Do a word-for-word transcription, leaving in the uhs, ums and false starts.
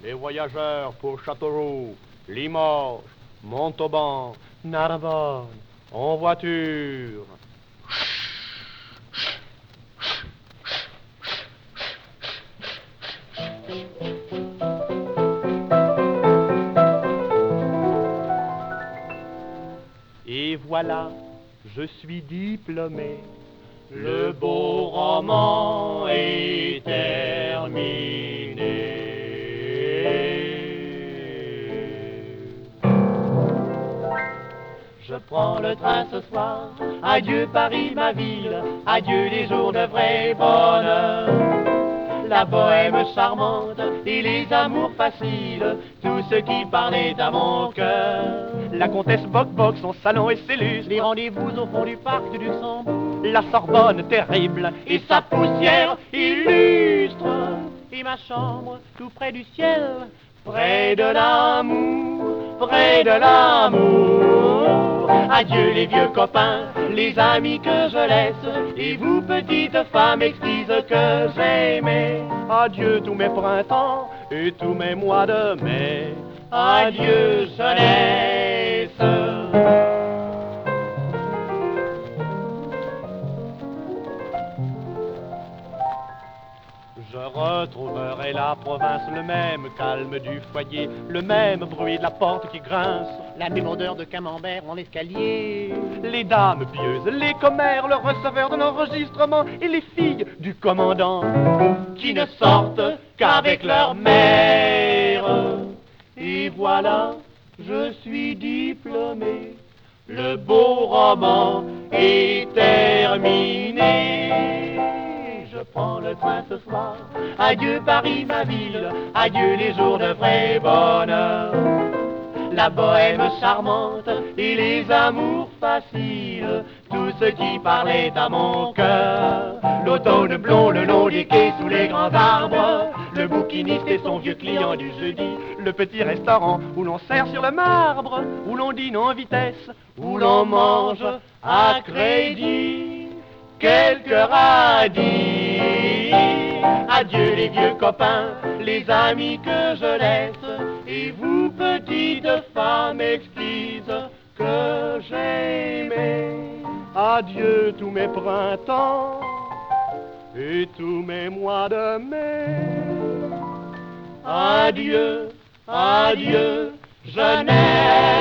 Les voyageurs pour Châteauroux, Limoges, Montauban, Narbonne, en voiture. Et voilà, je suis diplômé. Le beau roman est terminé. Je prends le train ce soir, adieu Paris ma ville, adieu les jours de vrai bonheur. La bohème charmante et les amours faciles, tout ce qui parlait à mon cœur. La comtesse Boc-Boc, son salon et ses lustres, les rendez-vous au fond du parc du Luxembourg, la Sorbonne terrible et sa poussière illustre, et ma chambre tout près du ciel, près de l'amour, près de l'amour. Adieu les vieux copains, les amis que je laisse, et vous petites femmes exquises que j'aimais. Adieu tous mes printemps et tous mes mois de mai. Adieu jeunesse. Je retrouverai la province, le même calme du foyer, le même bruit de la porte qui grince, la même odeur de camembert en escalier, les dames pieuses, les commères, le receveur de l'enregistrement et les filles du commandant qui ne sortent qu'avec leur mère. Et voilà, je suis diplômé, le beau roman est terminé. Je prends le train ce soir, adieu Paris ma ville, adieu les jours de vrai bonheur. La bohème charmante et les amours faciles, tout ce qui parlait à mon cœur. L'automne blond le long des quais sous les grands arbres, le bouquiniste et son vieux client du jeudi, le petit restaurant où l'on sert sur le marbre, où l'on dîne en vitesse, où l'on mange à crédit. Quelques radis, adieu les vieux copains, les amis que je laisse, et vous petites femmes exquises que j'aimais. Adieu tous mes printemps et tous mes mois de mai. Adieu, adieu, jeunesse.